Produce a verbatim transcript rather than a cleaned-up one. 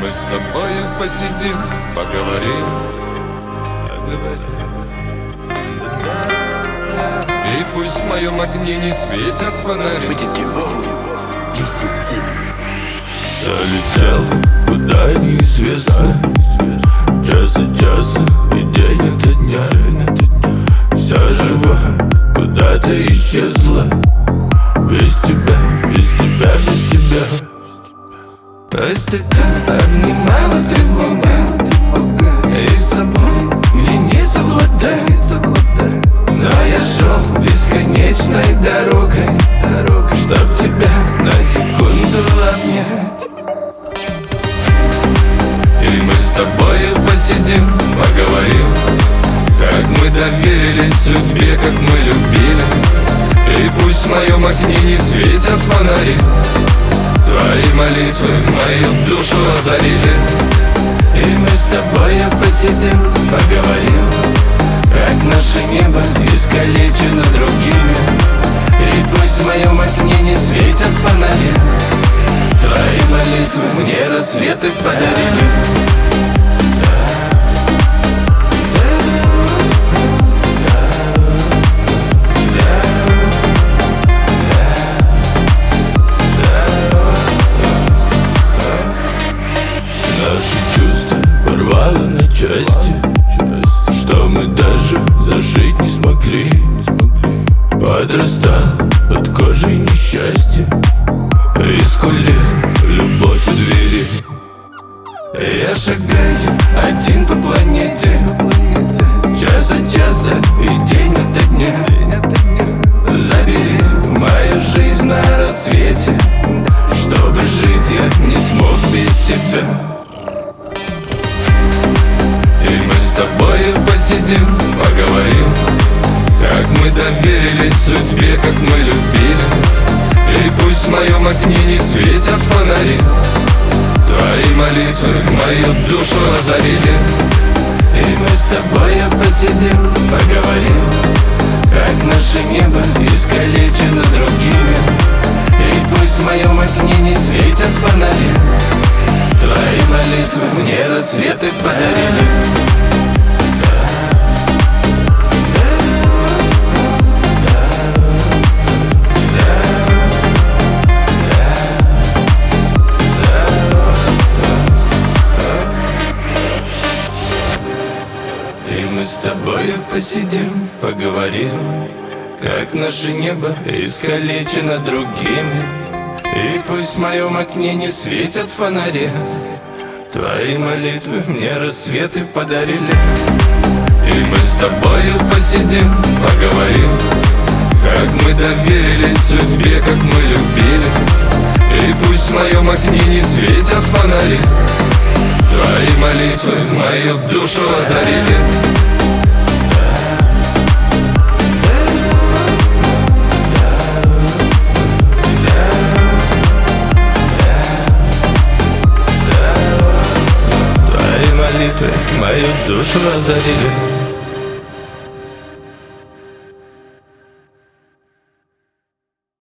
мы с тобою посидим, поговорим, поговорим. И пусть в моем окне не светят фонари. Залетел куда неизвестно, час от часа и день ото дня. Вся жива куда-то исчезла. Без тебя, без тебя, без тебя. Пусть это обнимала тревога, и с собой мне не совладать. Но я шел бесконечной дорогой, чтоб тебя на секунду обнять. И мы с тобою посидим, поговорим, как мы доверились судьбе, как мы любили. И пусть в моем окне не светят фонари, твои молитвы мою душу озарили. И мы с тобою посидим, поговорим, как наше небо искалечено другими. И пусть в моем окне не светят фонари, твои молитвы мне рассветы подарили. Наши чувства порвало на части, что мы даже зажить не смогли. Подрастал под кожей несчастье, и скулил любовь у двери. Я шагаю один по планете, час от часа и день ото дня. Забери мою жизнь на рассвете, чтобы жить я не смог без тебя. И мы с тобою посидим, поговорим, как мы доверились судьбе, как мы любили. И пусть в моем окне не светят фонари, твои молитвы мою душу озарили. И мы с тобою посидим, поговорим, как наше небо искалечено другими. И пусть в моем окне не светят фонари, твои молитвы мне рассветы подарили. И мы с тобою посидим, поговорим, как наше небо искалечено другими. И пусть в моем окне не светят фонари, твои молитвы мне рассветы подарили. И мы с тобою посидим, поговорим, как мы доверились судьбе, как мы любили. И пусть в моем окне не светят фонари, твои молитвы мою душу озарили. Твои молитвы мою душу озарили.